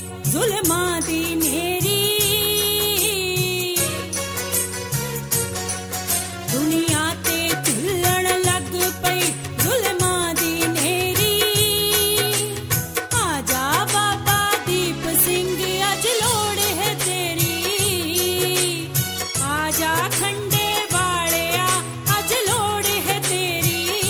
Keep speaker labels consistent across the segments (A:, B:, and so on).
A: जुल्मां दी नेरी दुनिया ते झुल्लण लग पई जुल्मां दी नेरी आजा बाबा दीप सिंह अज लोड़ है तेरी आजा खंडे वालिया अज लोड़ है तेरी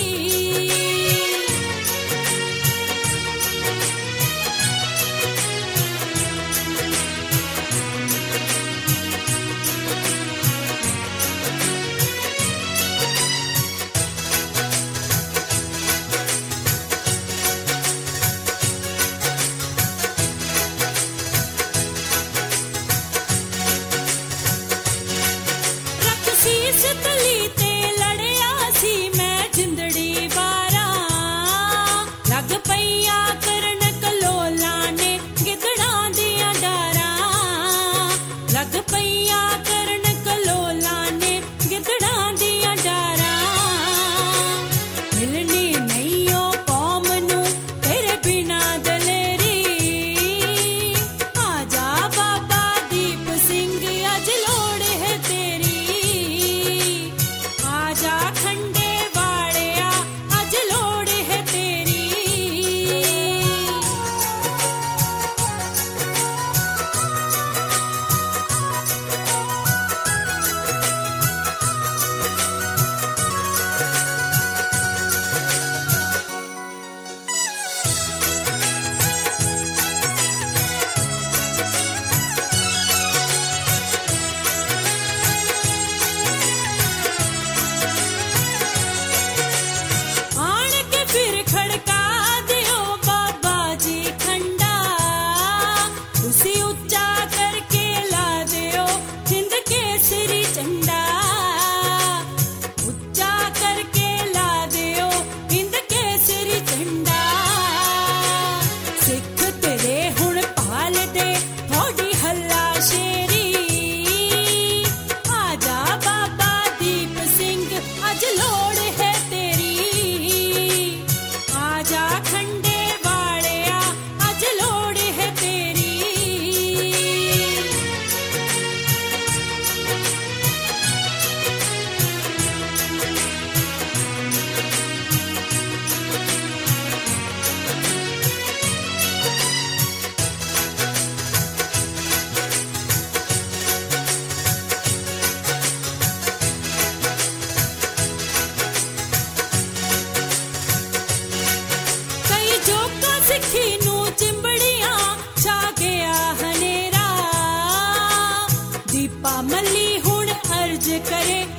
A: तली ते लड़िया सी मैं जिंदड़ी वारा लग पईया करन कलोला ने गिदड़ा दिया डारा लग पईया करन कलोला ने गिदड़ा दिया डारा मिलनी नहीं ओ कौम नू तेरे बिना दलेरी आजा बाबा दीप सिंह अज लोड़ है तेरी आजा खंडे वालिया अज लोड़ है तेरी आन के फिर खड़का दियो बाबा जी खंडा उसी ऊंचा करके ला दियो हिंद केसरी झंडा ऊंचा करके ला दियो हिंद केसरी झंडा सिख तेरे हुण पाल दे थोड़ी हल्ला शेरी आजा बाबा दीप सिंह अज लोड़ है तेरी आजा खंडे वालिया अज लोड़ है तेरी कई जोका सिखी नू चिंबड़ियां छा गया हनेरा दीपा मल्ली हुण अर्ज करे